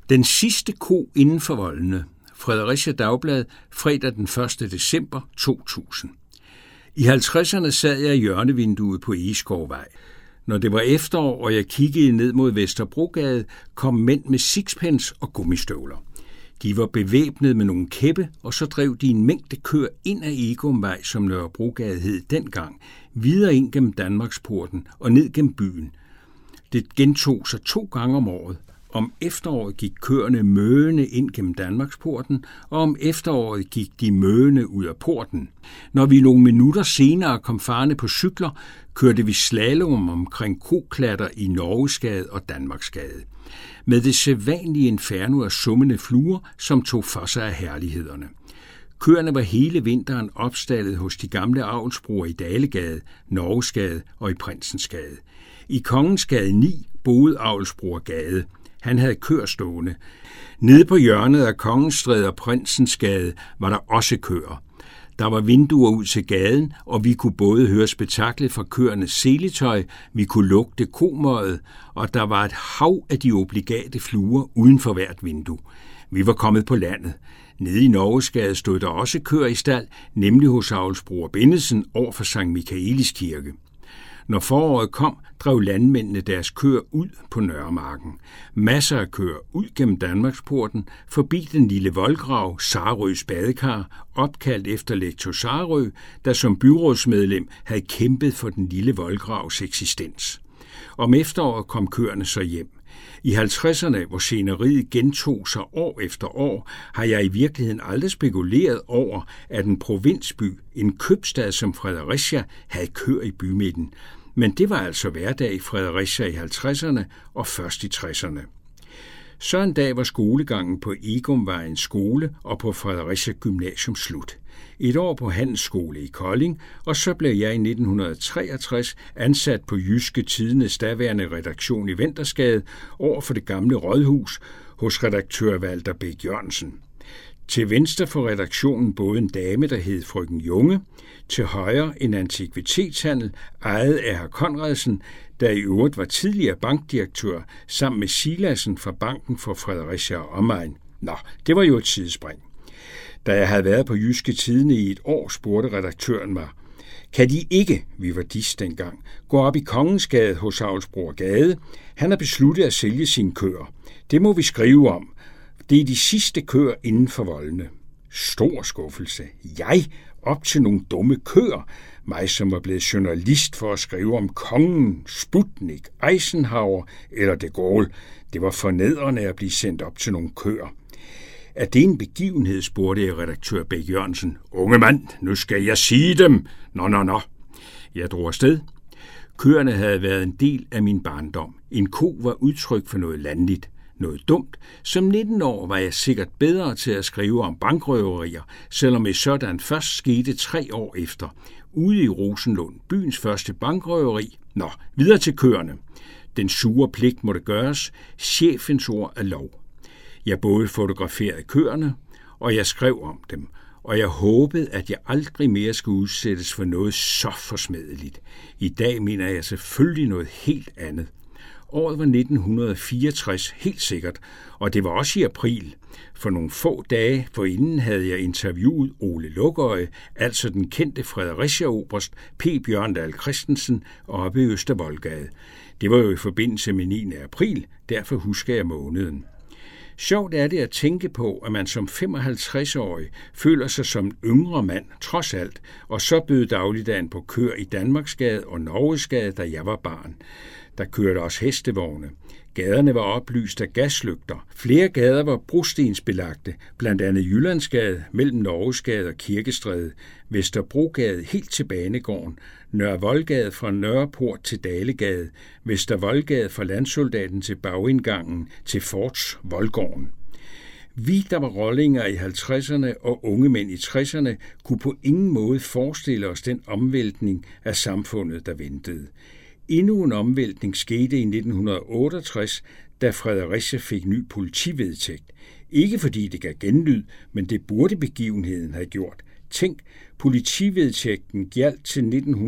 Den sidste ko inden for voldene. Fredericia Dagblad, fredag den 1. december 2000. I 50'erne sad jeg i hjørnevinduet på Egeskovvej. Når det var efterår, og jeg kiggede ned mod Vesterbrogade, kom mænd med sixpence og gummistøvler. De var bevæbnet med nogle kæppe, og så drev de en mængde køer ind ad Egumvej, som Nørrebrogade hed dengang, videre ind gennem Danmarksporten og ned gennem byen. Det gentog sig 2 gange om året. Om efteråret gik køerne møende ind gennem Danmarksporten, og om efteråret gik de møende ud af porten. Når vi nogle minutter senere kom farne på cykler, kørte vi slalom omkring koklatter i Norgesgade og Danmarksgade. Med det sædvanlige inferno af summende fluer, som tog for sig af herlighederne. Køerne var hele vinteren opstallet hos de gamle avlsbrugere i Dalegade, Norgesgade og i Prinsensgade. I Kongensgade 9 boede avlsbruger Gade. Han havde køer stående. Nede på hjørnet af Kongenstræde og Prinsensgade var der også køer. Der var vinduer ud til gaden, og vi kunne både høre spektaklet fra køernes seletøj, vi kunne lugte komøjet, og der var et hav af de obligate fluer uden for hvert vindue. Vi var kommet på landet. Nede i Norgesgade stod der også køer i stald, nemlig hos avlsbruger Bennedsen over for Sankt Michaelis Kirke. Når foråret kom, drev landmændene deres køer ud på Nørremarken. Masser af køer ud gennem Danmarksporten, forbi den lille voldgrav, Sarøs badekar, opkaldt efter lektor Sarø, der som byrådsmedlem havde kæmpet for den lille voldgravs eksistens. Om efteråret kom køerne så hjem. I 50'erne, hvor sceneriet gentog sig år efter år, har jeg i virkeligheden aldrig spekuleret over, at en provinsby, en købstad som Fredericia, havde køer i bymidten. Men det var altså hverdag i Fredericia i 50'erne og først i 60'erne. Så en dag var skolegangen på Egumvejens skole og på Fredericia Gymnasium slut. Et år på handelsskole i Kolding, og så blev jeg i 1963 ansat på Jyske Tidendes daværende redaktion i Ventersgade over for det gamle rådhus hos redaktør Walter Bæk Jørgensen. Til venstre for redaktionen både en dame, der hed frøken Junge, til højre en antikvitetshandel ejet af hr. Conradsen, der i øvrigt var tidligere bankdirektør, sammen med Silassen fra Banken for Fredericia og omegn. Nå, det var jo et sidespring. Da jeg havde været på Jyske Tidende i et år, spurgte redaktøren mig, kan de ikke, vi var dis dengang, gå op i Kongensgade hos avlsbruger Gade? Han har besluttet at sælge sine køer. Det må vi skrive om. Det er de sidste køer inden for voldene. Stor skuffelse. Jeg op til nogle dumme køer. Mig, som var blevet journalist for at skrive om kongen, Sputnik, Eisenhower eller de Gaulle. Det var fornedrende at blive sendt op til nogle køer. Er det en begivenhed, spurgte jeg redaktør Bæk Jørgensen. Unge mand, nu skal jeg sige dem. Nå. Jeg drog afsted. Køerne havde været en del af min barndom. En ko var udtryk for noget landligt. Noget dumt. Som 19 år var jeg sikkert bedre til at skrive om bankrøverier, selvom et sådan først skete 3 år efter. Ude i Rosenlund, byens første bankrøveri. Nå, videre til køerne. Den sure pligt måtte gøres. Chefens ord er lov. Jeg både fotograferede køerne, og jeg skrev om dem, og jeg håbede, at jeg aldrig mere skulle udsættes for noget så forsmædeligt. I dag mener jeg selvfølgelig noget helt andet. Året var 1964, helt sikkert, og det var også i april. For nogle få dage forinden havde jeg interviewet Ole Lukøje, altså den kendte Fredericia-oberst P. Bjørndal Christensen, oppe i Østervoldgade. Det var jo i forbindelse med 9. april, derfor husker jeg måneden. Sjovt er det at tænke på, at man som 55-årig føler sig som en yngre mand, trods alt, og så bød dagligdagen på køer i Danmarksgade og Norgesgade, da jeg var barn. Der kørte også hestevogne. Gaderne var oplyst af gaslygter. Flere gader var brostensbelagte, blandt andet Jyllandsgade mellem Norgesgade og Kirkestræde, Vesterbrogade helt til Banegården, Nørre Voldgade fra Nørreport til Dalegade, Vestervoldgade fra Landsoldaten til bagindgangen til Forts Voldgården. Vi, der var rollinger i 50'erne og unge mænd i 60'erne, kunne på ingen måde forestille os den omvæltning af samfundet, der ventede. Endnu en omvæltning skete i 1968, da Fredericia fik ny politivedtægt. Ikke fordi det gav genlyd, men det burde begivenheden have gjort. Tænk, politivedtægten gjaldt til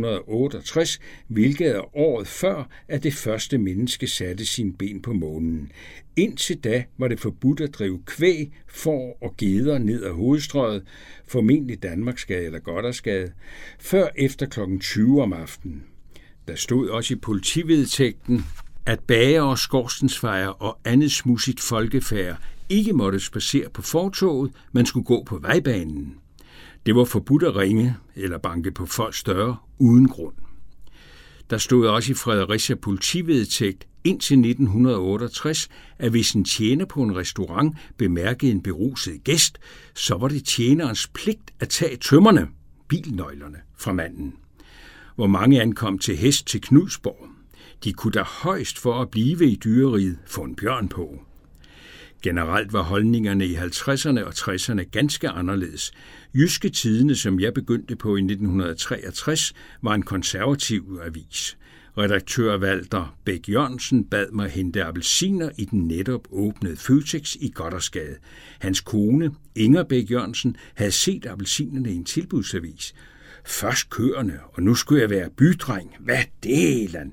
1968, hvilket er året før, at det første menneske satte sine ben på månen. Indtil da var det forbudt at drive kvæg, får og geder ned ad hovedstrøget, formentlig Danmarksgade eller Gothersgade, før efter kl. 20 om aftenen. Der stod også i politivedtægten, at bagere, skorstensfejere og andet smudsigt folkefærd ikke måtte spacere på fortovet, man skulle gå på vejbanen. Det var forbudt at ringe eller banke på folks døre uden grund. Der stod også i Fredericia politivedtægt indtil 1968, at hvis en tjener på en restaurant bemærkede en beruset gæst, så var det tjenerens pligt at tage tømmerne, bilnøglerne, fra manden. Hvor mange ankom til hest til Knudsborg. De kunne da højst for at blive i dyreriget få en bjørn på. Generelt var holdningerne i 50'erne og 60'erne ganske anderledes. Jyske Tidende, som jeg begyndte på i 1963, var en konservativ avis. Redaktør Walter Bæk Jørgensen bad mig hente appelsiner i den netop åbnede Føtex i Gothersgade. Hans kone, Inger Bæk Jørgensen, havde set appelsinerne i en tilbudsavis. Først køerne, og nu skulle jeg være bydreng. Hvad delen?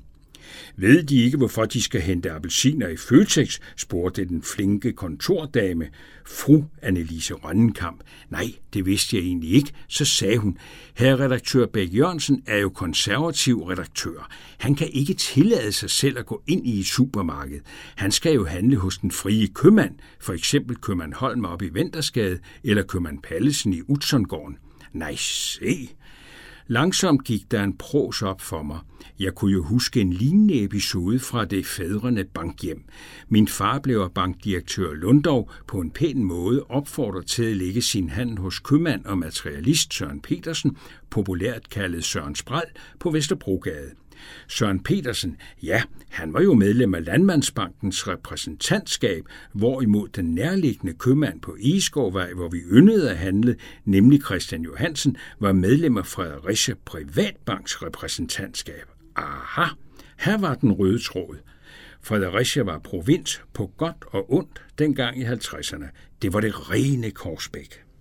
Ved de ikke, hvorfor de skal hente appelsiner i Føtex, spurgte den flinke kontordame, fru Annelise Rønnenkamp. Nej, det vidste jeg egentlig ikke, så sagde hun. Herre redaktør Bæk Jørgensen er jo konservativ redaktør. Han kan ikke tillade sig selv at gå ind i et supermarked. Han skal jo handle hos den frie købmand, for eksempel købmand Holm op i Ventersgade eller købmand Pallesen i Utzonsgården. Nej, se. Langsomt gik der en pros op for mig. Jeg kunne jo huske en lignende episode fra det fædrende bankhjem. Min far blev af bankdirektør Lundov på en pæn måde opfordret til at lægge sin hand hos købmand og materialist Søren Petersen, populært kaldet Søren Spral, på Vesterbrogade. Søren Petersen, ja, han var jo medlem af Landmandsbankens repræsentantskab, hvorimod den nærliggende købmand på Egeskovvej, hvor vi yndede at handle, nemlig Christian Johansen, var medlem af Fredericia Privatbanks repræsentantskab. Aha, her var den røde tråd. Fredericia var provins på godt og ondt dengang i 50'erne. Det var det rene Korsbæk.